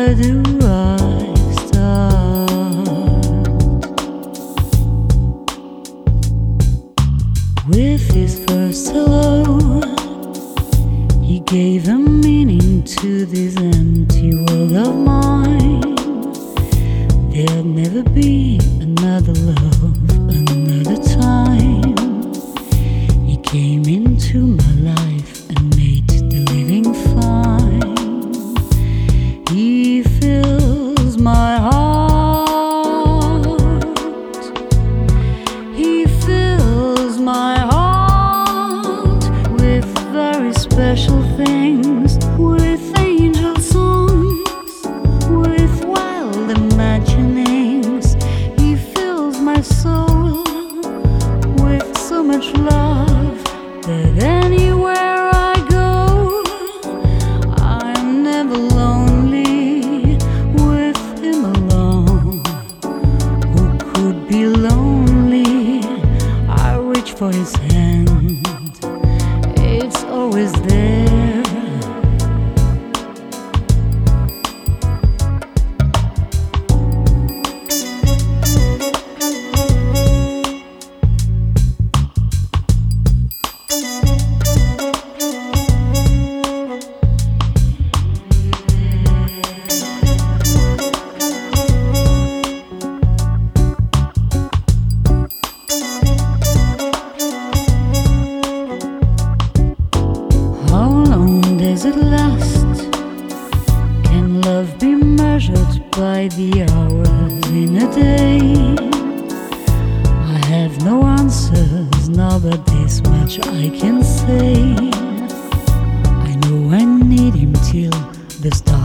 where do I start? With his first hello, he gave a meaning to this empty world of mine. There'll never be another love, another time. He came into my life and made the living fine. He fills my heart. He fills my heart with very special things, with angel songs, with wild imaginings. He fills my soul with so much love that anywhere I go, I'm never lonely with him alone. Who could be lonely? I reach for his hand, it's always there. How long does it last? Can love be measured by the hours in a day? I have no answers now, but this much I can say. I know I need him till the stars